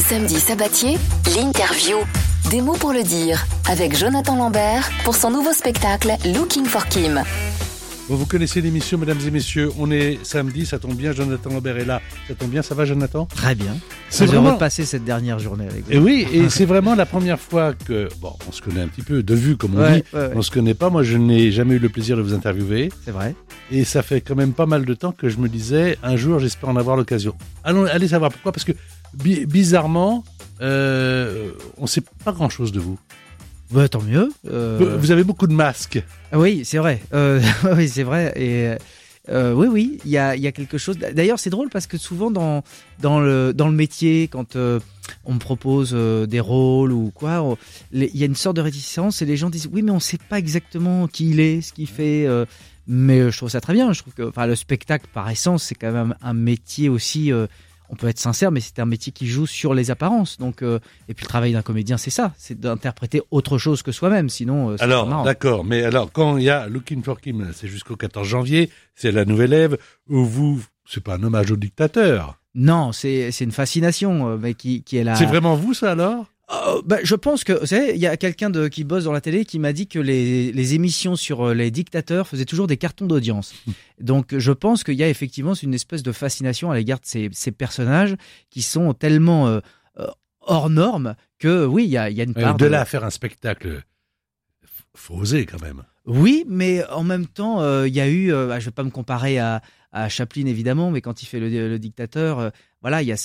Samedi Sabatier, l'interview. Des mots pour le dire, avec Jonathan Lambert pour son nouveau spectacle Looking for Kim. Bon, vous connaissez l'émission, mesdames et messieurs. On est samedi, ça tombe bien. Jonathan Lambert est là. Ça tombe bien, ça va, Jonathan? Très bien. C'est J'ai vraiment repassé cette dernière journée avec vous. Et oui, et c'est vraiment la première fois que... Bon, on se connaît un petit peu, de vue, comme on dit. Ouais. On se connaît pas. Moi, je n'ai jamais eu le plaisir de vous interviewer. C'est vrai. Et ça fait quand même pas mal de temps que je me disais, un jour, j'espère en avoir l'occasion. Allez savoir pourquoi. Parce que, bizarrement, on sait pas grand-chose de vous. Bah, tant mieux. Vous avez beaucoup de masques. Oui, c'est vrai. Oui, c'est vrai. Et oui, il y a quelque chose. D'ailleurs, c'est drôle parce que souvent dans le métier, quand on me propose des rôles ou quoi, il y a une sorte de réticence et les gens disent oui, mais on sait pas exactement qui il est, ce qu'il fait. Mais je trouve ça très bien. Je trouve que, enfin, le spectacle, par essence, c'est quand même un métier aussi. On peut être sincère, mais c'est un métier qui joue sur les apparences. Donc, et puis le travail d'un comédien, c'est ça, c'est d'interpréter autre chose que soi-même. Sinon, c'est alors, pas marrant. d'accord, mais alors quand il y a Looking for Kim, c'est jusqu'au 14 janvier, c'est la nouvelle Ève, où c'est pas un hommage au dictateur. Non, c'est une fascination, mais qui est là. C'est vraiment vous, ça, alors? Je pense que, vous savez, il y a quelqu'un qui bosse dans la télé qui m'a dit que les émissions sur les dictateurs faisaient toujours des cartons d'audience. Donc, je pense qu'il y a effectivement une espèce de fascination à l'égard de ces personnages qui sont tellement hors normes que, oui, il y a une part de là à faire un spectacle, faut oser quand même. Oui, mais en même temps, il y a eu, je vais pas me comparer à Chaplin évidemment, mais quand il fait le dictateur, voilà, il y a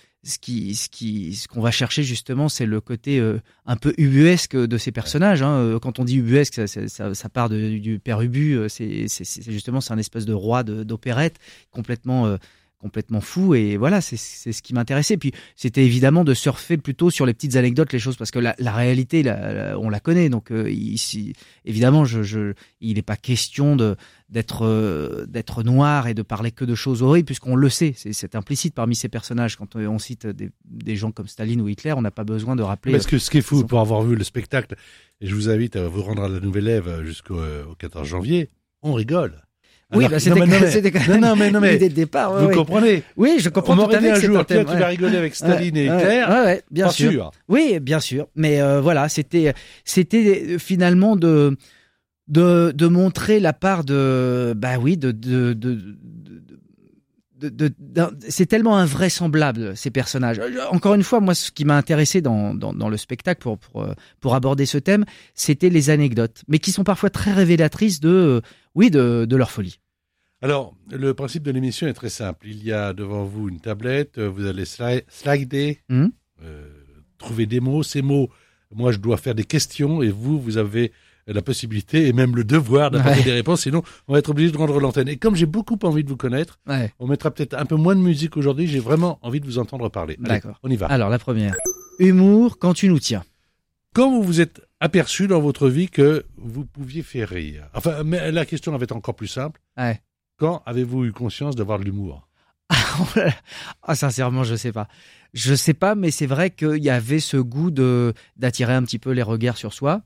ce qu'on va chercher justement, c'est le côté un peu ubuesque de ces personnages. Hein. Quand on dit ubuesque, ça part du père Ubu. C'est justement, c'est un espèce de roi d'opérette complètement fou, et voilà, c'est ce qui m'intéressait. Puis c'était évidemment de surfer plutôt sur les petites anecdotes, les choses, parce que la réalité, on la connaît. Donc ici, évidemment, il n'est pas question d'être noir et de parler que de choses horribles, puisqu'on le sait, c'est implicite parmi ces personnages. Quand on cite des gens comme Staline ou Hitler, on n'a pas besoin de rappeler. Parce que ce qui est fou, pour avoir vu le spectacle, et je vous invite à vous rendre à la Nouvelle Ève jusqu'au 14 janvier, on rigole. Oui, alors, c'était quand même l'idée de départ. Vous comprenez? Oui, je comprends. On m'aurait dit un jour, tu thème, vas rigoler avec Staline et Hitler. Ouais, bien sûr. Oui, bien sûr. Mais voilà, c'était finalement de montrer la part c'est tellement invraisemblable, ces personnages. Encore une fois, moi, ce qui m'a intéressé dans le spectacle pour aborder ce thème, c'était les anecdotes, mais qui sont parfois très révélatrices de leur folie. Alors, le principe de l'émission est très simple. Il y a devant vous une tablette, vous allez slider, trouver des mots. Ces mots, moi, je dois faire des questions, et vous avez la possibilité et même le devoir d'apporter des réponses, sinon on va être obligé de rendre l'antenne. Et comme j'ai beaucoup envie de vous connaître, on mettra peut-être un peu moins de musique aujourd'hui, j'ai vraiment envie de vous entendre parler. D'accord. Allez, on y va. Alors, la première. Humour quand tu nous tiens. Quand vous vous êtes aperçu dans votre vie que vous pouviez faire rire, enfin, mais la question va être encore plus simple. Ouais. Quand avez-vous eu conscience d'avoir de l'humour? Sincèrement, je sais pas. Je sais pas, mais c'est vrai qu'il y avait ce goût d'attirer un petit peu les regards sur soi.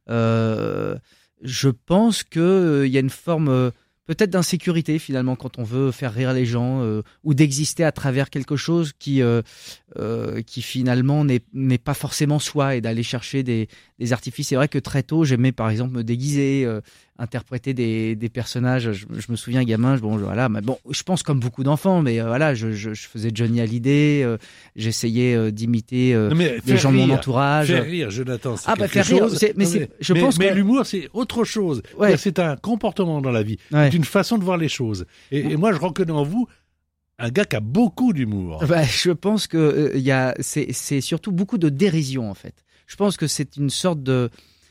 Je pense que il y a une forme peut-être d'insécurité finalement quand on veut faire rire les gens, ou d'exister à travers quelque chose qui finalement n'est pas forcément soi, et d'aller chercher des artifices. C'est vrai que très tôt j'aimais par exemple me déguiser, interpréter des personnages. Je me souviens gamin, mais je pense comme beaucoup d'enfants, mais voilà, je faisais Johnny Hallyday, j'essayais d'imiter les gens de mon entourage. Faire rire, Jonathan, c'est quelque faire chose. rire, Mais l'humour, c'est autre chose. Ouais. C'est un comportement dans la vie, Ouais. c'est une façon de voir les choses. Et moi, je reconnais en vous un gars qui a beaucoup d'humour. Je pense que c'est surtout beaucoup de dérision en fait. Je pense que c'est une sorte de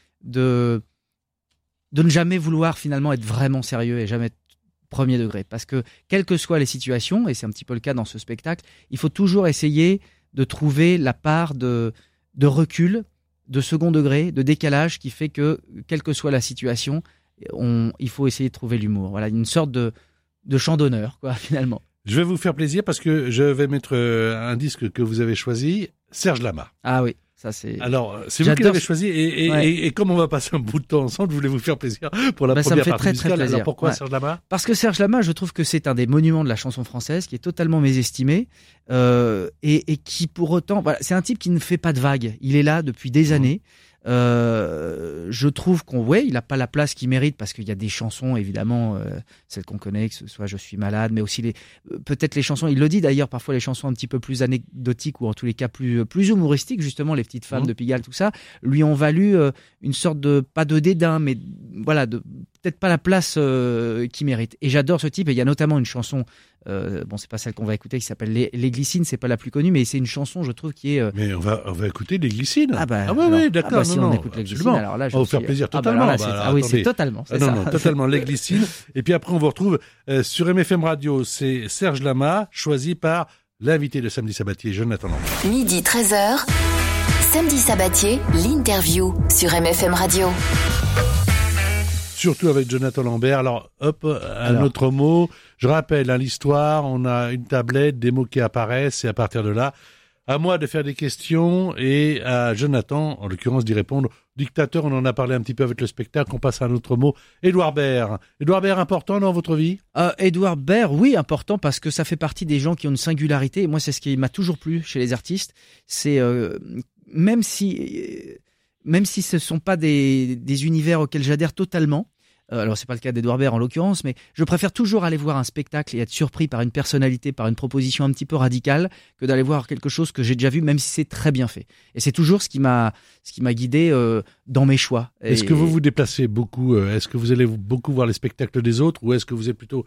ne jamais vouloir finalement être vraiment sérieux et jamais être premier degré. Parce que quelles que soient les situations, et c'est un petit peu le cas dans ce spectacle, il faut toujours essayer de trouver la part de recul, de second degré, de décalage qui fait que, quelle que soit la situation, il faut essayer de trouver l'humour. Voilà, une sorte de chant d'honneur, quoi, finalement. Je vais vous faire plaisir parce que je vais mettre un disque que vous avez choisi, Serge Lama. Ah oui. Ça, c'est... Alors, c'est vous qui l'avez choisi et comme on va passer un bout de temps ensemble, je voulais vous faire plaisir pour la première partie musicale. Très plaisir. Alors pourquoi Serge Lama ? Parce que Serge Lama, je trouve que c'est un des monuments de la chanson française qui est totalement mésestimé et qui pour autant, voilà, c'est un type qui ne fait pas de vagues. Il est là depuis des années. Je trouve il n'a pas la place qu'il mérite parce qu'il y a des chansons, évidemment, celles qu'on connaît, que ce soit Je suis malade, mais aussi peut-être les chansons, il le dit d'ailleurs, parfois les chansons un petit peu plus anecdotiques ou en tous les cas plus humoristiques, justement, les petites femmes de Pigalle, tout ça, lui ont valu une sorte pas de dédain, mais voilà, peut-être pas la place qu'il mérite. Et j'adore ce type, et il y a notamment une chanson, c'est pas celle qu'on va écouter, qui s'appelle Les Glycines, c'est pas la plus connue, mais c'est une chanson, je trouve, qui est... Mais on va écouter Les Glycines. Oui, d'accord. Si on écoute Les Glycines, alors là, on va vous faire plaisir totalement. C'est totalement. Totalement Les Glycines. Et puis après, on vous retrouve sur MFM Radio. C'est Serge Lama, choisi par l'invité de Samedi Sabatier, Jonathan Lambert. Midi 13h, Samedi Sabatier, l'interview sur MFM Radio. Surtout avec Jonathan Lambert. Alors, un autre mot. Je rappelle, l'histoire, on a une tablette, des mots qui apparaissent, et à partir de là, à moi de faire des questions et à Jonathan, en l'occurrence, d'y répondre. Dictateur, on en a parlé un petit peu avec le spectacle, on passe à un autre mot. Édouard Baird. Édouard Baird, important dans votre vie ? Édouard Baird, oui, important parce que ça fait partie des gens qui ont une singularité. Et moi, c'est ce qui m'a toujours plu chez les artistes. C'est, même si ce ne sont pas des univers auxquels j'adhère totalement, alors c'est pas le cas d'Édouard Baird en l'occurrence, mais je préfère toujours aller voir un spectacle et être surpris par une personnalité, par une proposition un petit peu radicale, que d'aller voir quelque chose que j'ai déjà vu, même si c'est très bien fait. Et c'est toujours ce qui m'a guidé dans mes choix. Est-ce que vous vous déplacez beaucoup ? Est-ce que vous allez beaucoup voir les spectacles des autres, ou est-ce que vous êtes plutôt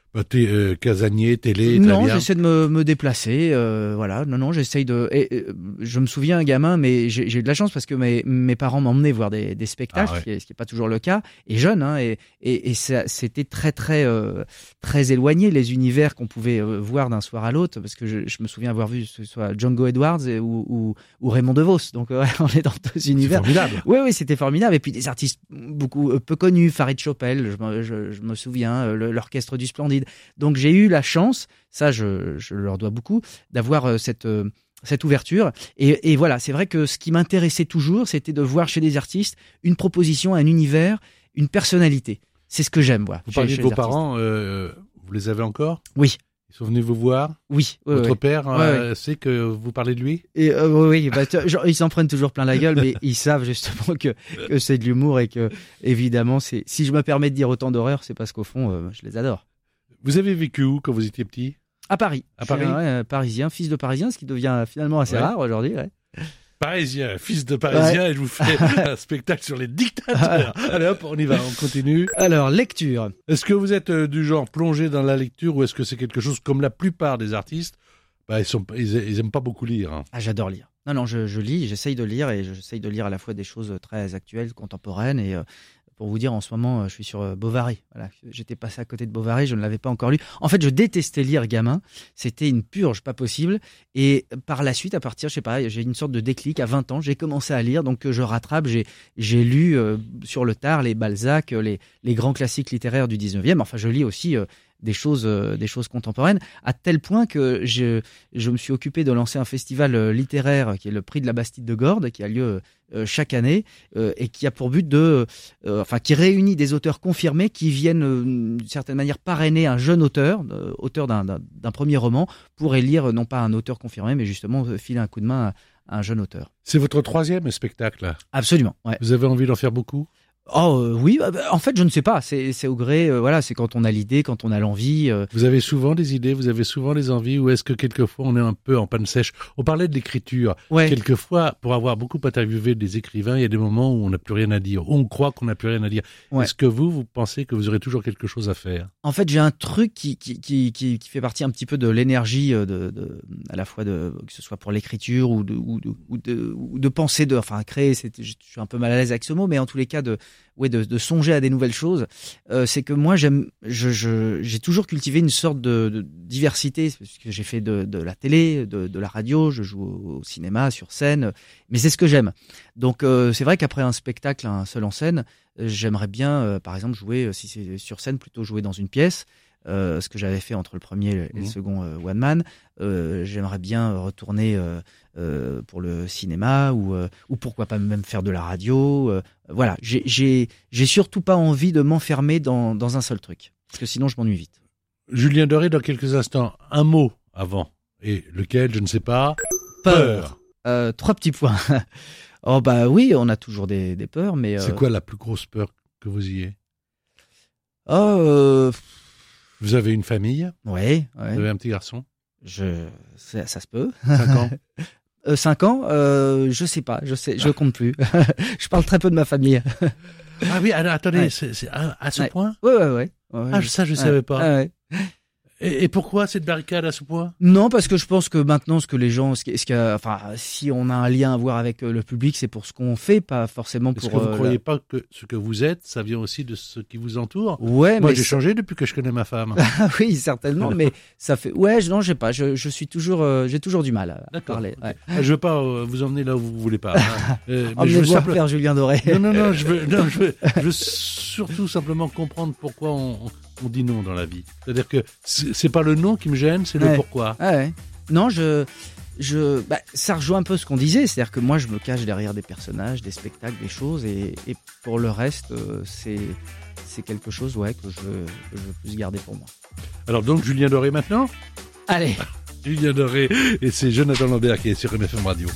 casanier, télé, non, j'essaie de me déplacer, voilà. Non, j'essaye de. Je me souviens, un gamin, mais j'ai eu de la chance parce que mes parents m'emmenaient voir des spectacles, ce qui est pas toujours le cas, et jeune, hein, et c'était très très très éloigné les univers qu'on pouvait voir d'un soir à l'autre, parce que je me souviens avoir vu que ce soit Django Edwards ou Raymond DeVos, donc on est dans deux univers. C'est formidable. Oui, c'était formidable, et puis des artistes beaucoup peu connus, Farid Chopel, je me souviens, l'orchestre du Splendide. Donc j'ai eu la chance, ça je leur dois beaucoup, d'avoir cette ouverture. Et voilà, c'est vrai que ce qui m'intéressait toujours, c'était de voir chez des artistes une proposition, un univers, une personnalité. C'est ce que j'aime, moi. Vous parliez de vos parents, vous les avez encore ? Oui. Ils sont venus vous voir ? Oui. Votre père sait que vous parlez de lui ? Oui, ils s'en prennent toujours plein la gueule, mais ils savent justement que c'est de l'humour et que, évidemment, si je me permets de dire autant d'horreur, c'est parce qu'au fond, je les adore. Vous avez vécu où quand vous étiez petit ? À Paris. À Paris ? Parisien, fils de Parisien, ce qui devient finalement assez rare aujourd'hui. Ouais. Parisien, fils de Parisien, et je vous fais un spectacle sur les dictateurs. Allez hop, on y va, on continue. Alors, lecture. Est-ce que vous êtes du genre plongé dans la lecture, ou est-ce que c'est quelque chose comme la plupart des artistes, ils aiment pas beaucoup lire, hein. Ah, j'adore lire. Non, je lis, j'essaye de lire, et j'essaye de lire à la fois des choses très actuelles, contemporaines, et pour vous dire, en ce moment, je suis sur Bovary. Voilà, j'étais passé à côté de Bovary, je ne l'avais pas encore lu. En fait, je détestais lire gamin. C'était une purge pas possible. Et par la suite, à partir, je sais pas, j'ai une sorte de déclic. À 20 ans, j'ai commencé à lire. Donc, je rattrape. J'ai lu sur le tard les Balzac, les grands classiques littéraires du 19e. Enfin, je lis aussi des choses contemporaines, à tel point que je me suis occupé de lancer un festival littéraire qui est le Prix de la Bastide de Gordes, qui a lieu chaque année, et qui a pour but qui réunit des auteurs confirmés qui viennent d'une certaine manière parrainer un jeune auteur d'un premier roman, pour élire non pas un auteur confirmé, mais justement filer un coup de main à un jeune auteur. C'est votre 3e spectacle, là ? Absolument, ouais. Vous avez envie d'en faire beaucoup ? Oui, en fait, je ne sais pas. C'est au gré, c'est quand on a l'idée, quand on a l'envie. Vous avez souvent des idées, vous avez souvent des envies, ou est-ce que quelquefois on est un peu en panne sèche ? On parlait de l'écriture. Ouais. Quelquefois, pour avoir beaucoup interviewé des écrivains, il y a des moments où on n'a plus rien à dire. On croit qu'on n'a plus rien à dire. Ouais. Est-ce que vous pensez que vous aurez toujours quelque chose à faire ? En fait, j'ai un truc qui fait partie un petit peu de l'énergie à la fois que ce soit pour l'écriture ou de penser, créer. Je suis un peu mal à l'aise avec ce mot, mais en tous les cas de songer à des nouvelles choses. C'est que moi, j'ai toujours cultivé une sorte de diversité, parce que j'ai fait de la télé, de la radio, je joue au cinéma, sur scène, mais c'est ce que j'aime. Donc c'est vrai qu'après un spectacle, un seul en scène, j'aimerais bien, par exemple, jouer, si c'est sur scène, plutôt jouer dans une pièce. ce que j'avais fait entre le premier et le second One Man. J'aimerais bien retourner pour le cinéma ou pourquoi pas même faire de la radio. Voilà, j'ai surtout pas envie de m'enfermer dans un seul truc, parce que sinon je m'ennuie vite. Julien Doré, dans quelques instants, un mot avant. Et lequel, je ne sais pas. Peur. 3 petits points. Oh bah oui, on a toujours des peurs, mais... C'est quoi la plus grosse peur que vous ayez? Vous avez une famille? Ouais. Vous avez un petit garçon? Ça se peut. 5 ans? 5 ans, je sais pas, je compte plus. Je parle très peu de ma famille. Ah oui, alors, attendez, c'est à ce point? Ouais. Ça, je savais pas. Ouais. Et pourquoi cette barricade à ce point? Non, parce que je pense que maintenant, si on a un lien à voir avec le public, c'est pour ce qu'on fait, pas forcément pour... Est-ce que vous ne croyez pas que ce que vous êtes, ça vient aussi de ce qui vous entoure? Ouais, moi, j'ai changé depuis que je connais ma femme. Oui, certainement, mais ça fait... Ouais, non, je sais pas, je suis toujours... j'ai toujours du mal à parler. Ouais. Je veux pas vous emmener là où vous voulez pas. Mais je veux faire Julien Doré. Non, je veux surtout simplement comprendre pourquoi on dit non dans la vie. C'est-à-dire que c'est pas le non qui me gêne, c'est le pourquoi. Ouais. Non, ça rejoint un peu ce qu'on disait, c'est-à-dire que moi je me cache derrière des personnages, des spectacles, des choses, et pour le reste, c'est quelque chose que je veux plus garder pour moi. Alors donc Julien Doré maintenant? Allez. Julien Doré, et c'est Jonathan Lambert qui est sur MFM Radio.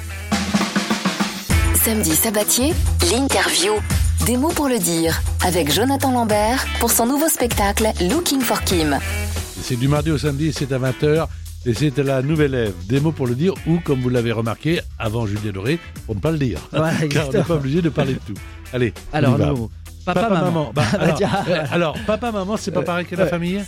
Samedi sabatier, l'interview. Des mots pour le dire, avec Jonathan Lambert pour son nouveau spectacle Looking for Kim. C'est du mardi au samedi, c'est à 20h, et c'est la nouvelle Ève. Des mots pour le dire, ou comme vous l'avez remarqué, avant Julien Doré, pour ne pas le dire. Ouais, car on n'est pas obligé de parler de tout. Allez, alors nous, papa, maman. Alors, papa, maman, c'est pas pareil que la famille?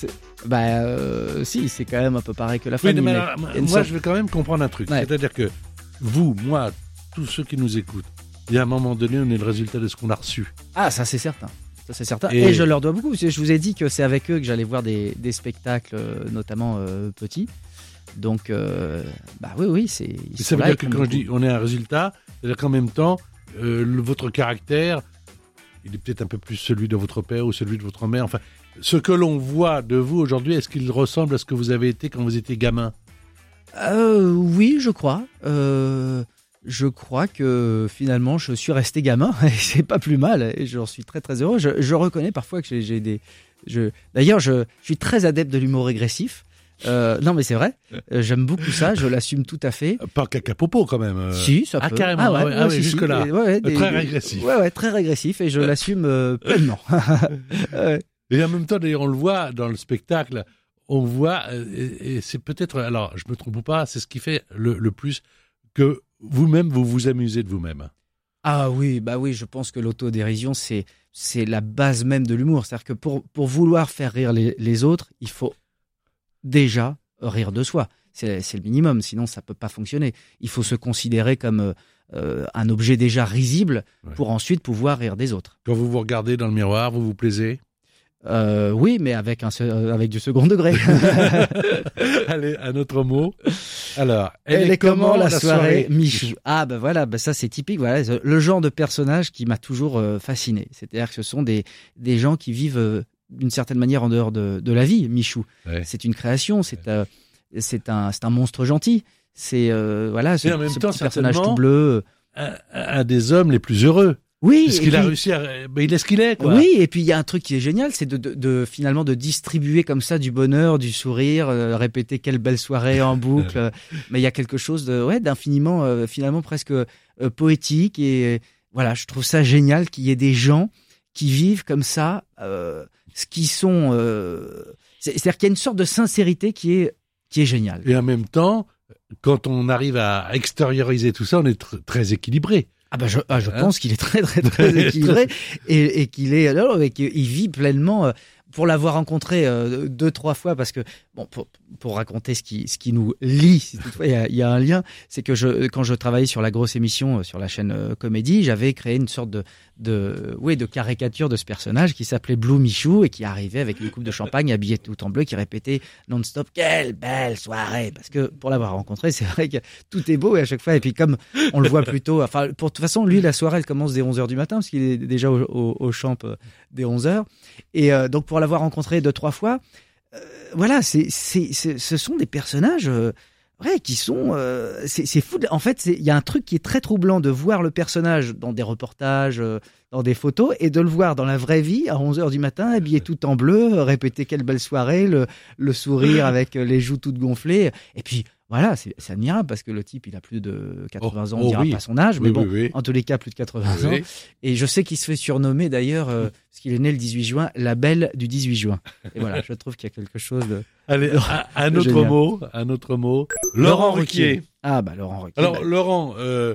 Si, c'est quand même un peu pareil que la famille. Mais moi, je veux quand même comprendre un truc. Ouais. C'est-à-dire que vous, moi, tous ceux qui nous écoutent, il y a un moment donné, on est le résultat de ce qu'on a reçu. Ah, ça c'est certain. Et je leur dois beaucoup. Je vous ai dit que c'est avec eux que j'allais voir des spectacles, notamment petits. Donc, oui, c'est... Ça veut dire que quand je dis on est un résultat, c'est-à-dire qu'en même temps, votre caractère, il est peut-être un peu plus celui de votre père ou celui de votre mère. Enfin, ce que l'on voit de vous aujourd'hui, est-ce qu'il ressemble à ce que vous avez été quand vous étiez gamin? Oui, je crois. Je crois que finalement je suis resté gamin et c'est pas plus mal et j'en suis très très heureux. Je reconnais parfois que d'ailleurs je suis très adepte de l'humour régressif. Non mais c'est vrai, j'aime beaucoup ça, je l'assume tout à fait. Pas caca-popo quand même. Si, ça peut. Carrément. Oui, jusque là. Très régressif. Ouais, très régressif et je l'assume pleinement. Et en même temps d'ailleurs on le voit dans le spectacle, on voit et c'est peut-être, alors je me trompe ou pas, c'est ce qui fait le plus que vous-même, vous vous amusez de vous-même. Ah oui, je pense que l'autodérision, c'est la base même de l'humour. C'est-à-dire que pour vouloir faire rire les autres, il faut déjà rire de soi. C'est le minimum, sinon ça peut pas fonctionner. Il faut se considérer comme un objet déjà risible pour ensuite pouvoir rire des autres. Quand vous vous regardez dans le miroir, vous vous plaisez? Oui, mais avec du second degré. Allez, un autre mot. Alors, elle est comment la soirée Michou? Ah voilà, ça c'est typique. Voilà, le genre de personnage qui m'a toujours fasciné. C'est-à-dire que ce sont des gens qui vivent d'une certaine manière en dehors de la vie. Michou, c'est une création. C'est un monstre gentil. C'est ce petit personnage tout bleu. Un des hommes les plus heureux. Oui, parce qu'il a réussi il est ce qu'il est, quoi. Oui, et puis il y a un truc qui est génial, c'est finalement de distribuer comme ça du bonheur, du sourire, répéter quelle belle soirée en boucle. Mais il y a quelque chose d'infiniment, finalement presque poétique. Et voilà, je trouve ça génial qu'il y ait des gens qui vivent comme ça, ce qui sont. C'est-à-dire qu'il y a une sorte de sincérité qui est géniale. Et en même temps, quand on arrive à extérioriser tout ça, on est très équilibré. Je pense qu'il est très très très équilibré et qu'il vit pleinement. Pour l'avoir rencontré 2-3 fois, parce que pour raconter ce qui nous lie, si toutefois il y a un lien, c'est que quand je travaillais sur la grosse émission sur la chaîne Comédie, j'avais créé une sorte de caricature de ce personnage qui s'appelait Blue Michou et qui arrivait avec une coupe de champagne habillé tout en bleu, qui répétait non-stop quelle belle soirée. Parce que pour l'avoir rencontré, c'est vrai que tout est beau et à chaque fois, et puis comme on le voit plutôt, de toute façon, lui, la soirée elle commence dès 11h du matin parce qu'il est déjà au champ dès 11h. Et donc pour l'avoir rencontré 2-3 fois, voilà, ce sont des personnages qui sont... c'est fou. En fait, il y a un truc qui est très troublant de voir le personnage dans des reportages, dans des photos, et de le voir dans la vraie vie, à 11h du matin, habillé tout en bleu, répéter quelle belle soirée, le sourire avec les joues toutes gonflées. Et puis, voilà, c'est admirable parce que le type, il a plus de 80 ans, on dira pas son âge, mais en tous les cas, plus de 80 ans. Et je sais qu'il se fait surnommer d'ailleurs, parce qu'il est né le 18 juin, la belle du 18 juin. Et voilà, je trouve qu'il y a quelque chose de... Allez, un autre mot. Laurent Ruquier. Ah bah Laurent Ruquier. Alors Laurent,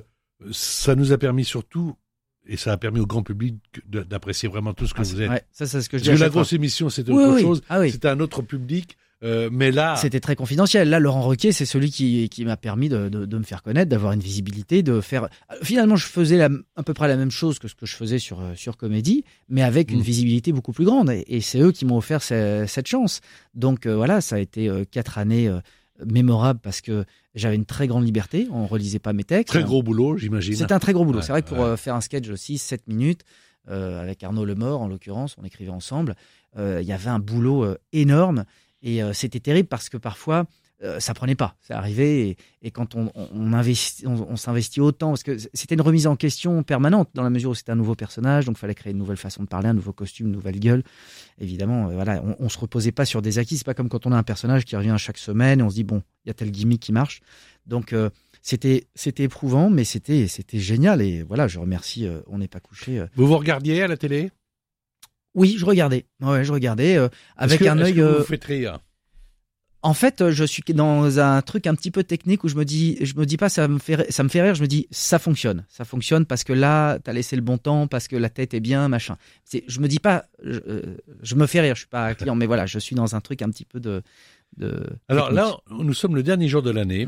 ça nous a permis surtout, et ça a permis au grand public d'apprécier vraiment tout ce que vous êtes. Ouais, ça c'est ce que je dis. Parce que la grosse émission, c'était autre chose. Ah, oui. C'était un autre public. Mais là, c'était très confidentiel. Là, Laurent Ruquier, c'est celui qui m'a permis de me faire connaître, d'avoir une visibilité, de faire. Finalement, je faisais à peu près la même chose que ce que je faisais sur Comédie, mais avec une visibilité beaucoup plus grande. Et c'est eux qui m'ont offert cette chance. Donc voilà, ça a été 4 années mémorables parce que j'avais une très grande liberté. On relisait pas mes textes. Très gros boulot, j'imagine. C'était un très gros boulot. C'est vrai que pour faire un sketch de 6-7 minutes, avec Arnaud Lemort en l'occurrence, on écrivait ensemble. Il y avait un boulot énorme. Et c'était terrible parce que parfois, ça prenait pas. C'est arrivé et quand on s'investit autant, parce que c'était une remise en question permanente dans la mesure où c'était un nouveau personnage, donc il fallait créer une nouvelle façon de parler, un nouveau costume, une nouvelle gueule. Évidemment, voilà, on se reposait pas sur des acquis. C'est pas comme quand on a un personnage qui revient chaque semaine et on se dit bon, il y a tel gimmick qui marche. Donc c'était éprouvant, mais c'était génial. Et voilà, je remercie On n'est pas couché. Vous regardiez à la télé? Oui, je regardais. Ouais, je regardais avec un œil. Est-ce que vous faites rire? En fait, je suis dans un truc un petit peu technique où je me dis pas ça me fait rire. Je me dis ça fonctionne parce que là t'as laissé le bon temps, parce que la tête est bien, machin. Je me dis pas, je me fais rire. Je suis pas client, mais voilà, je suis dans un truc un petit peu de. Alors technique. là, nous sommes le dernier jour de l'année,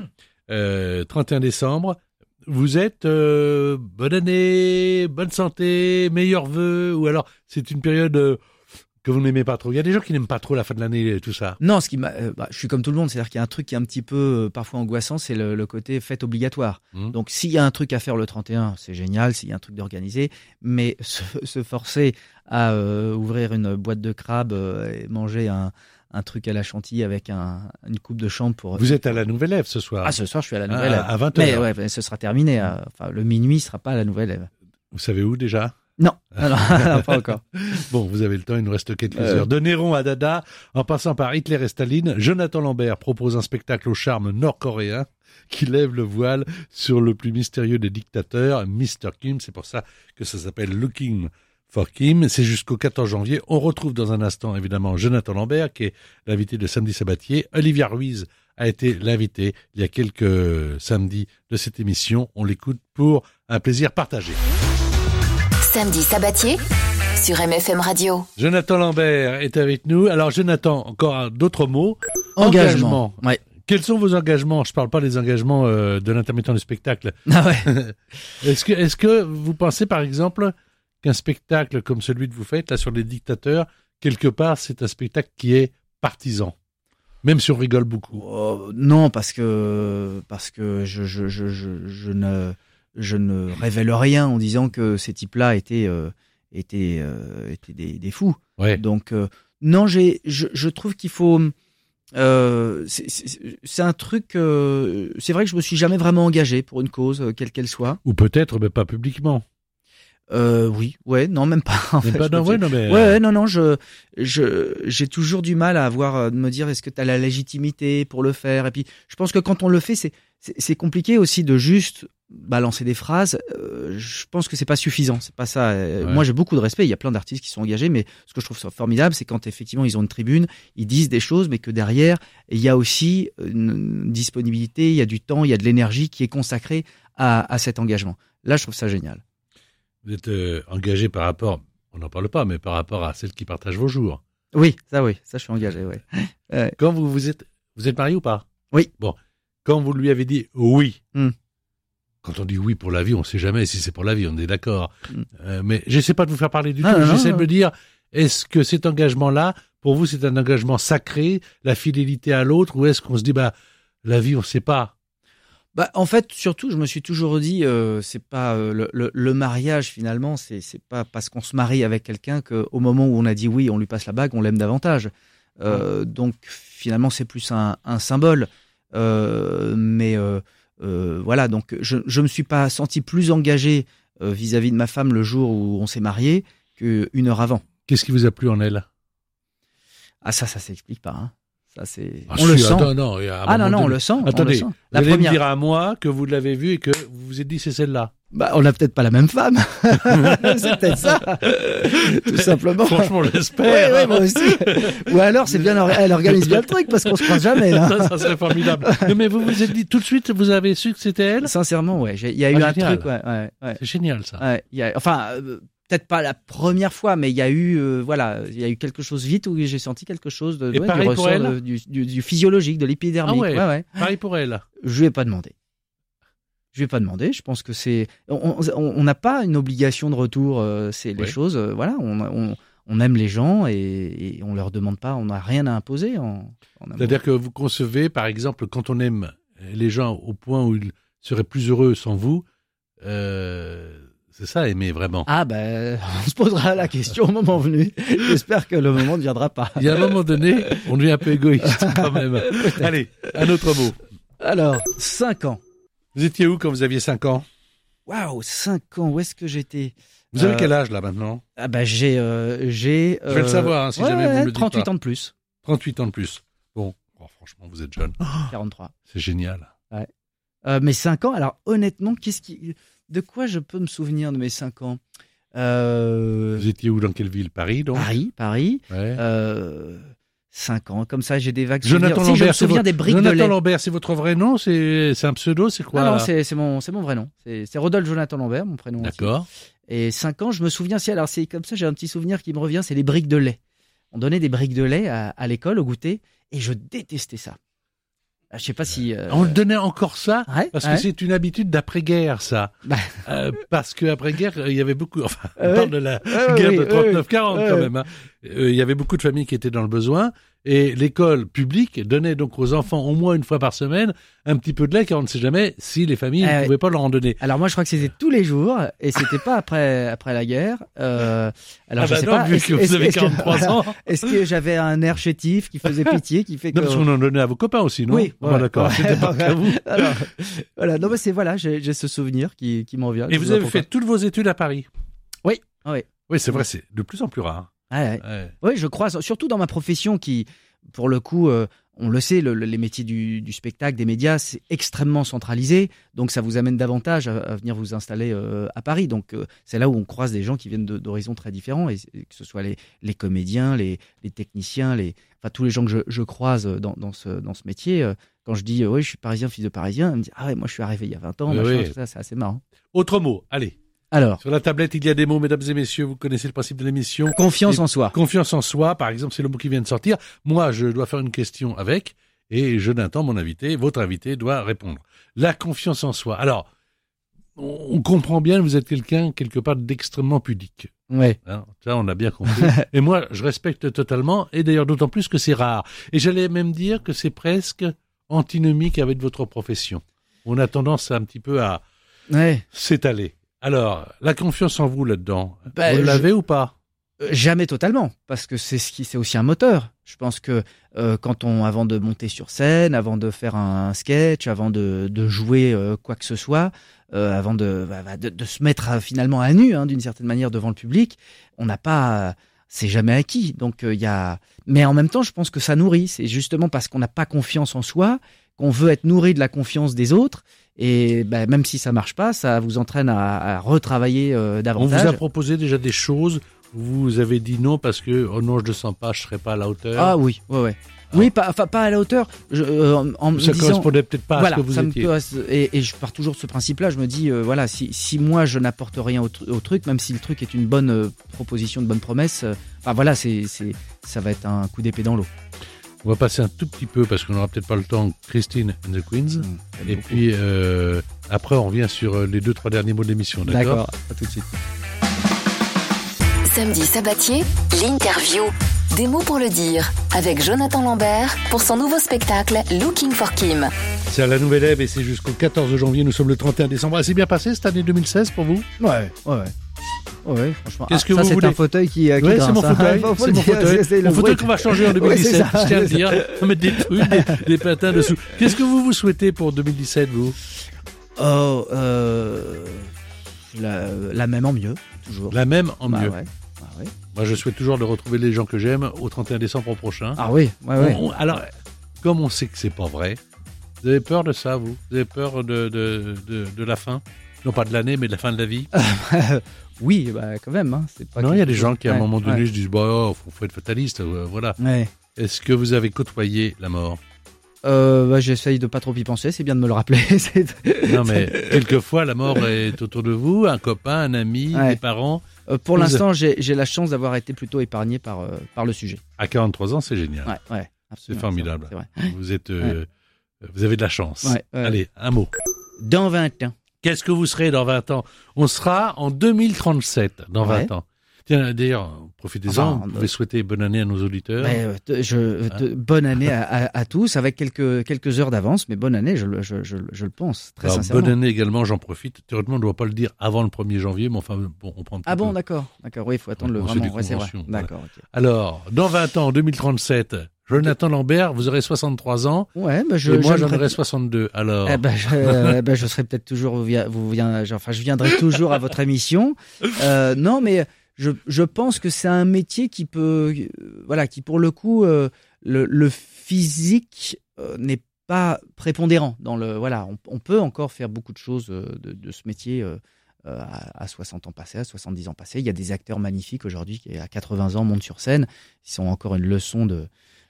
31 décembre. Vous êtes bonne année, bonne santé, meilleurs vœux, ou alors c'est une période que vous n'aimez pas trop. Il y a des gens qui n'aiment pas trop la fin de l'année, tout ça. Non, je suis comme tout le monde, c'est-à-dire qu'il y a un truc qui est un petit peu parfois angoissant, c'est le côté fête obligatoire. Donc s'il y a un truc à faire le 31, c'est génial, s'il y a un truc d'organisé, mais se forcer à ouvrir une boîte de crabes et manger un truc à la chantilly avec une coupe de chambre pour... Vous êtes à la Nouvelle Ève ce soir. Ah, ce soir, je suis à la Nouvelle Ève. À 20h. Mais ouais, ce sera terminé. Le minuit sera pas à la Nouvelle Ève. Vous savez où déjà? Non, pas encore. Bon, vous avez le temps, il nous reste quelques heures. De Néron à Dada, en passant par Hitler et Staline, Jonathan Lambert propose un spectacle au charme nord-coréen qui lève le voile sur le plus mystérieux des dictateurs, Mr. Kim. C'est pour ça que ça s'appelle Looking for Kim. C'est jusqu'au 14 janvier. On retrouve dans un instant, évidemment, Jonathan Lambert, qui est l'invité de Samedi Sabatier. Olivia Ruiz a été l'invité il y a quelques samedis de cette émission. On l'écoute pour un plaisir partagé. Samedi Sabatier sur MFM Radio. Jonathan Lambert est avec nous. Alors Jonathan, encore d'autres mots. Engagement. Ouais. Quels sont vos engagements? Je ne parle pas des engagements de l'intermittent du spectacle. Ah ouais. Est-ce que vous pensez par exemple qu'un spectacle comme celui que vous faites là sur les dictateurs, quelque part c'est un spectacle qui est partisan? Même si on rigole beaucoup. Non, parce que je ne révèle rien en disant que ces types-là étaient des fous. Ouais. Donc non, je trouve qu'il faut. C'est un truc. C'est vrai que je me suis jamais vraiment engagé pour une cause, quelle qu'elle soit. Ou peut-être, mais pas publiquement. Oui, ouais, non, même pas. En fait, non, j'ai toujours du mal à de me dire est-ce que tu as la légitimité pour le faire. Et puis, je pense que quand on le fait, c'est compliqué aussi de juste balancer des phrases. Je pense que c'est pas suffisant, c'est pas ça. Moi, j'ai beaucoup de respect. Il y a plein d'artistes qui sont engagés, mais ce que je trouve formidable, c'est quand effectivement ils ont une tribune, ils disent des choses, mais que derrière il y a aussi une disponibilité, il y a du temps, il y a de l'énergie qui est consacrée à cet engagement. Là, je trouve ça génial. Vous êtes engagé par rapport, on n'en parle pas, mais par rapport à celle qui partage vos jours. Oui, ça je suis engagé, ouais. Quand vous êtes marié ou pas? Oui. Bon, quand vous lui avez dit oui, quand on dit oui pour la vie, on ne sait jamais si c'est pour la vie, on est d'accord. Mais j'essaie pas de vous faire parler du tout, j'essaie de me dire, est-ce que cet engagement-là, pour vous, c'est un engagement sacré, la fidélité à l'autre, ou est-ce qu'on se dit, la vie, on ne sait pas? En fait, surtout, je me suis toujours dit, c'est pas le mariage finalement, c'est pas parce qu'on se marie avec quelqu'un qu'au moment où on a dit oui, on lui passe la bague, on l'aime davantage. Donc finalement c'est plus un symbole. Mais voilà, donc je me suis pas senti plus engagé vis-à-vis de ma femme le jour où on s'est mariés qu'une heure avant. Qu'est-ce qui vous a plu en elle? Ah ça s'explique pas. Hein. Ça c'est. On le sent. Non, on le sent. Attendez, on le sent. La vous allez me dire à moi que vous l'avez vue et que vous vous êtes dit c'est celle-là. Bah, on n'a peut-être pas la même femme. C'est peut-être ça. Tout simplement. Franchement, je l'espère. Oui, moi aussi. Ou alors, c'est bien, elle organise bien le truc parce qu'on se croise jamais, là. Ça serait formidable. Mais vous vous êtes dit, tout de suite, vous avez su que c'était elle? Sincèrement, ouais. Il y a eu un truc, ouais. C'est génial, ça. Ouais, peut-être pas la première fois, mais il y a eu, il y a eu quelque chose vite où j'ai senti quelque chose de, et pareil du pour elle du physiologique, de l'épidermique. Ah ouais. Pareil pour elle. Je lui ai pas demandé. Je pense que c'est, on n'a pas une obligation de retour, c'est les choses, on aime les gens et on leur demande pas, on n'a rien à imposer C'est-à-dire que vous concevez, par exemple, quand on aime les gens au point où ils seraient plus heureux sans vous, c'est ça, aimer vraiment. Ah on se posera la question au moment venu. J'espère que le moment ne viendra pas. Il y a un moment donné, on devient un peu égoïste quand même. Allez, un autre mot. Alors, 5 ans. Vous étiez où quand vous aviez 5 ans? Waouh, 5 ans, où est-ce que j'étais? Vous avez quel âge là maintenant? Ah j'ai... je vais le savoir si jamais vous me le dites 38 pas. ans de plus. 38 ans de plus. Bon, franchement, vous êtes jeune. 43. C'est génial. Ouais. Mais 5 ans, alors honnêtement, de quoi je peux me souvenir de mes 5 ans? Vous étiez où, dans quelle ville? Paris, donc? Paris. Ouais. 5 ans, comme ça j'ai des vagues Jonathan souvenirs. Lambert, je me souviens des briques de lait. Jonathan Lambert, c'est votre vrai nom? C'est un pseudo? C'est quoi? Non, c'est mon vrai nom. C'est Rodolphe Jonathan Lambert, mon prénom. D'accord. Aussi. Et 5 ans, je me souviens, alors c'est comme ça, j'ai un petit souvenir qui me revient, c'est les briques de lait. On donnait des briques de lait à l'école, au goûter, et je détestais ça. Je sais pas si... On le donnait encore ça? Parce que c'est une habitude d'après-guerre, ça. Parce qu'après-guerre, il y avait beaucoup... Enfin, on parle de la guerre de 39-40 quand même. Hein. Il y avait beaucoup de familles qui étaient dans le besoin. Et l'école publique donnait donc aux enfants au moins une fois par semaine un petit peu de lait, car on ne sait jamais si les familles ne pouvaient pas leur en donner. Alors moi, je crois que c'était tous les jours, et c'était pas après la guerre. Alors je sais pas. Vu que vous avez 43 ans. Est-ce que j'avais un air chétif qui faisait pitié, qui fait que... Non, parce qu'on en donnait à vos copains aussi, non? Oui. D'accord. C'était pas qu'à vous. Alors, voilà. Non, mais j'ai ce souvenir qui m'en vient. Et vous avez fait toutes vos études à Paris? Oui. Oui, c'est vrai, c'est de plus en plus rare. Oui, je crois, surtout dans ma profession qui, pour le coup, on le sait, les métiers du spectacle, des médias, c'est extrêmement centralisé, donc ça vous amène davantage à venir vous installer à Paris. Donc c'est là où on croise des gens qui viennent d'horizons très différents, et que ce soit les comédiens, les techniciens, tous les gens que je croise dans ce métier. Quand je dis oui, je suis parisien, fils de parisien, ils me disent ah ouais, moi je suis arrivé il y a 20 ans, tout ça, c'est assez marrant. Autre mot, allez. Alors, sur la tablette, il y a des mots, mesdames et messieurs, vous connaissez le principe de l'émission. Confiance en soi. Confiance en soi, par exemple, c'est le mot qui vient de sortir. Moi, je dois faire une question avec, et Jonathan, mon invité, votre invité, doit répondre. La confiance en soi. Alors, on comprend bien que vous êtes quelqu'un, quelque part, d'extrêmement pudique. Ouais. Ça, on a bien compris. Et moi, je respecte totalement, et d'ailleurs, d'autant plus que c'est rare. Et j'allais même dire que c'est presque antinomique avec votre profession. On a tendance un petit peu à s'étaler. Alors, la confiance en vous là-dedans, vous l'avez ou pas? Jamais totalement, parce que c'est aussi un moteur. Je pense que avant de monter sur scène, avant de faire un sketch, avant de jouer quoi que ce soit, avant de se mettre finalement à nu, d'une certaine manière devant le public, c'est jamais acquis. Donc mais en même temps, je pense que ça nourrit. C'est justement parce qu'on n'a pas confiance en soi qu'on veut être nourri de la confiance des autres. Et même si ça marche pas, ça vous entraîne à retravailler davantage. On vous a proposé déjà des choses, vous avez dit non parce que oh non, je le sens pas, je serai pas à la hauteur. Ah oui, ouais. Oui, pas à la hauteur. Ça correspondait peut-être pas à ce que vous étiez. Et je pars toujours de ce principe-là. Je me dis si moi je n'apporte rien au truc, même si le truc est une bonne proposition, de bonne promesse, ça va être un coup d'épée dans l'eau. On va passer un tout petit peu, parce qu'on n'aura peut-être pas le temps, Christine and the Queens. Et beaucoup. Puis, après, on revient sur les 2-3 derniers mots de l'émission. D'accord, à tout de suite. Samedi Sabatier, l'interview. Des mots pour le dire, avec Jonathan Lambert, pour son nouveau spectacle Looking for Kim. C'est à la Nouvelle Ève et c'est jusqu'au 14 janvier. Nous sommes le 31 décembre. Ah, c'est bien passé cette année 2016 pour vous? Ouais. Ouais, franchement. Qu'est-ce que ça, vous c'est voulez? un fauteuil qui Ouais, grince. c'est mon fauteuil. Faut C'est le mon dire, fauteuil. c'est le Mon fauteuil bruit. qu'on va changer en Ouais, 2017. c'est ça. Je tiens à le dire. On va mettre des trucs, des patins dessous. Qu'est-ce que vous souhaitez pour 2017, vous? Oh, la même en mieux, toujours. La même en Bah mieux. ouais. Bah ouais. Moi, je souhaite toujours de retrouver les gens que j'aime au 31 décembre prochain. Ah oui, ouais. Alors, comme on sait que c'est pas vrai, vous avez peur de ça, vous? Vous avez peur de la fin? Non pas de l'année, mais de la fin de la vie? Oui, bah quand même. Hein. C'est pas Non, il y a des quelque gens chose- qui, à un ouais, moment donné, ouais. se disent, bah, faut être fataliste, voilà. Ouais. Est-ce que vous avez côtoyé la mort? Bah, j'essaye de pas trop y penser, c'est bien de me le rappeler. Non, mais quelquefois, la mort est autour de vous, un copain, un ami, Ouais. des parents. Pour Vous- l'instant, j'ai la chance d'avoir été plutôt épargné par le sujet. À 43 ans, c'est génial. Ouais, C'est absolument, formidable. c'est vrai. Vous êtes, vous avez de la chance. Ouais. Allez, un mot. Dans 20 ans. Qu'est-ce que vous serez dans 20 ans? On sera en 2037 dans 20 Ouais. ans. Tiens, d'ailleurs, profitez-en, Enfin, vous pouvez souhaiter bonne année à nos auditeurs. Mais, bonne année à tous, avec quelques heures d'avance, mais bonne année, je le pense, très Alors, sincèrement. bonne année également, j'en profite. Théoriquement, on ne doit pas le dire avant le 1er janvier, mais enfin, bon, on prend un petit Ah bon, peu. d'accord, oui, il faut attendre le On sait vraiment, des ouais, c'est vrai. conventions, voilà. D'accord, ok. Alors, dans 20 ans, en 2037, Jonathan Lambert, vous aurez 63 ans, Ouais, bah et moi, j'en j'aimerais- aurai 62. Alors, je serai peut-être toujours, je viendrai toujours à votre émission. Non, mais je pense que c'est un métier qui peut, qui pour le coup, le physique n'est pas prépondérant dans le, on peut encore faire beaucoup de choses de ce métier à 60 ans passés, à 70 ans passés. Il y a des acteurs magnifiques aujourd'hui qui, à 80 ans, montent sur scène. Ils sont encore une leçon de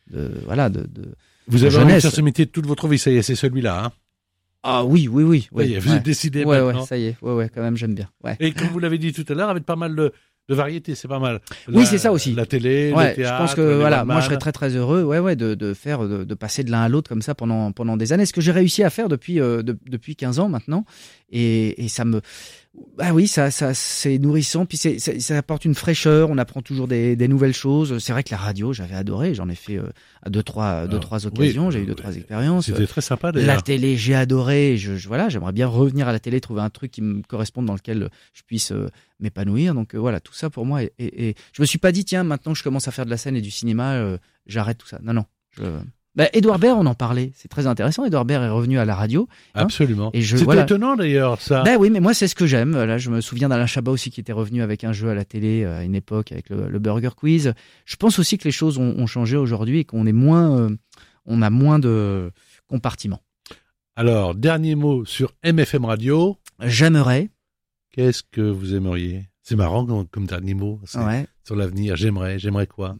vous avez envie de jeunesse. faire ce métier de toute votre vie, ça y est, c'est celui-là, hein. Ah oui. Vous êtes décidé maintenant. ça y est, quand même, j'aime bien. Ouais. Et comme vous l'avez dit tout à l'heure, avec pas mal de variétés, c'est pas mal. Oui, c'est ça aussi. La télé, Ouais, le théâtre. je pense que les moi barman. je serais très très heureux, de passer de l'un à l'autre comme ça pendant des années. Ce que j'ai réussi à faire depuis 15 ans maintenant, et ça me, ça c'est nourrissant. Puis ça apporte une fraîcheur. On apprend toujours des nouvelles choses. C'est vrai que la radio, j'avais adoré. J'en ai fait à deux trois occasions. J'ai eu 2-3 expériences. C'était très sympa La d'ailleurs. télé, j'ai adoré. J'aimerais bien revenir à la télé, trouver un truc qui me corresponde, dans lequel je puisse m'épanouir. Donc tout ça pour moi. Et je me suis pas dit, tiens, maintenant que je commence à faire de la scène et du cinéma, j'arrête tout ça. Non. Édouard Baird, on en parlait. C'est très intéressant. Édouard Baird est revenu à la radio. Absolument. Et C'était étonnant d'ailleurs, ça. Oui, mais moi c'est ce que j'aime. Là, je me souviens d'Alain Chabat aussi qui était revenu avec un jeu à la télé à une époque avec le Burger Quiz. Je pense aussi que les choses ont changé aujourd'hui et qu'on est on a moins de compartiments. Alors, dernier mot sur MFM Radio. J'aimerais. Qu'est-ce que vous aimeriez? C'est marrant comme dernier mot. Sur l'avenir. J'aimerais quoi?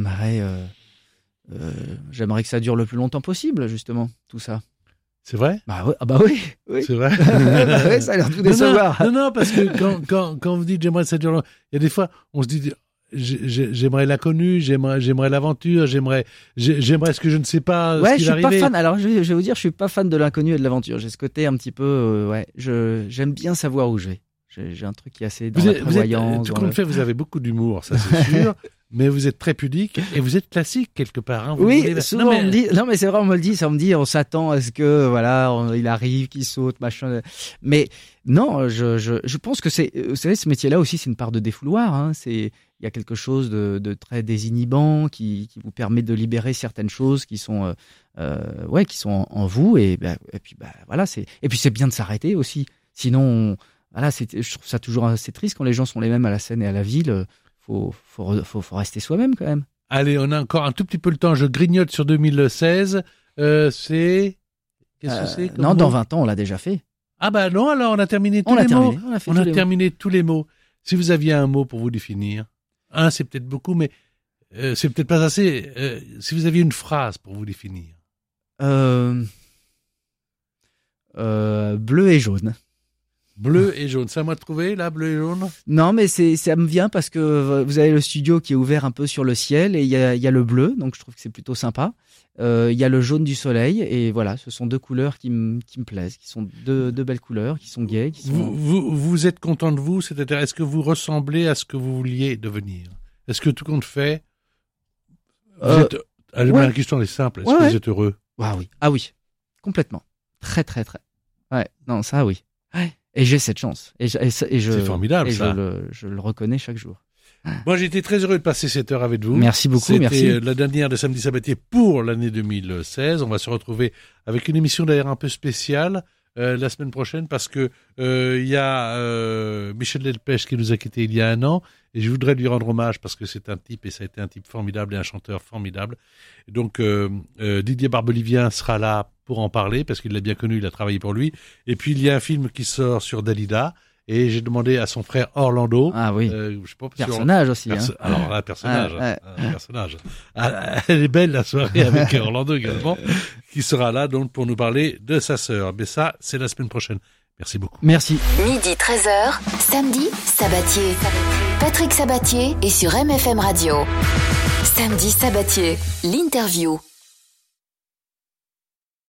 J'aimerais que ça dure le plus longtemps possible, justement, tout ça. C'est vrai? Oui. C'est vrai? Ça a l'air de tout décevoir. Non, parce que quand vous dites j'aimerais que ça dure longtemps, il y a des fois, on se dit, j'aimerais l'inconnu, j'aimerais l'aventure, j'aimerais ce que je ne sais pas, ce qui va arriver. Je suis pas fan. Alors, je vais vous dire, je suis pas fan de l'inconnu et de l'aventure. J'ai ce côté un petit peu, j'aime bien savoir où je vais. J'ai un truc qui est assez dans la prévoyance. Tout compte fait, vous avez beaucoup d'humour, ça c'est sûr. Mais vous êtes très pudique et vous êtes classique quelque part. Hein, souvent on me dit. Non, mais c'est vrai, on me le dit. Ça me dit, on s'attend à ce que il arrive, qu'il saute, machin. Mais non, je pense que vous savez, ce métier-là aussi, c'est une part de défouloir. Hein. Il y a quelque chose de très désinhibant qui vous permet de libérer certaines choses qui sont en vous. Et puis c'est bien de s'arrêter aussi. Sinon, je trouve ça toujours assez triste quand les gens sont les mêmes à la scène et à la ville. Faut rester soi-même quand même. Allez, on a encore un tout petit peu le temps. Je grignote sur 2016. Qu'est-ce que c'est Non, dans 20 ans, on l'a déjà fait. Ah bah non, alors on a terminé tous les mots. On a terminé tous les mots. Si vous aviez un mot pour vous définir, c'est peut-être beaucoup, mais c'est peut-être pas assez. Si vous aviez une phrase pour vous définir. Bleu et jaune. Bleu et jaune, c'est à moi de trouver, là, bleu et jaune? Non, mais ça me vient parce que vous avez le studio qui est ouvert un peu sur le ciel et il y a le bleu, donc je trouve que c'est plutôt sympa. Il y a le jaune du soleil et voilà, ce sont deux couleurs qui me plaisent, qui sont deux belles couleurs, qui sont gaies. Vous êtes content de vous, c'est-à-dire est-ce que vous ressemblez à ce que vous vouliez devenir? Est-ce que tout compte fait, la question est simple, est-ce que vous êtes heureux? Ah oui, complètement. Très, très, très. Ouais, non, ça oui. Ouais. Et j'ai cette chance. C'est formidable, ça. Je le reconnais chaque jour. Moi, j'ai été très heureux de passer cette heure avec vous. Merci beaucoup, merci. C'était la dernière de Samedi Sabatier pour l'année 2016. On va se retrouver avec une émission d'ailleurs un peu spéciale la semaine prochaine parce que il y a Michel Delpech qui nous a quittés il y a 1 an et je voudrais lui rendre hommage parce que c'est un type et ça a été un type formidable et un chanteur formidable. Et donc Didier Barbelivien sera là pour en parler parce qu'il l'a bien connu, il a travaillé pour lui. Et puis il y a un film qui sort sur Dalida. Et j'ai demandé à son frère Orlando. Ah oui. Je sais pas, personnage aussi. Alors là, personnage. Personnage. Elle est belle la soirée avec Orlando également, qui sera là donc pour nous parler de sa sœur. Mais ça, c'est la semaine prochaine. Merci beaucoup. Merci. Midi 13h, Samedi Sabatier. Patrick Sabatier est sur MFM Radio. Samedi Sabatier, l'interview.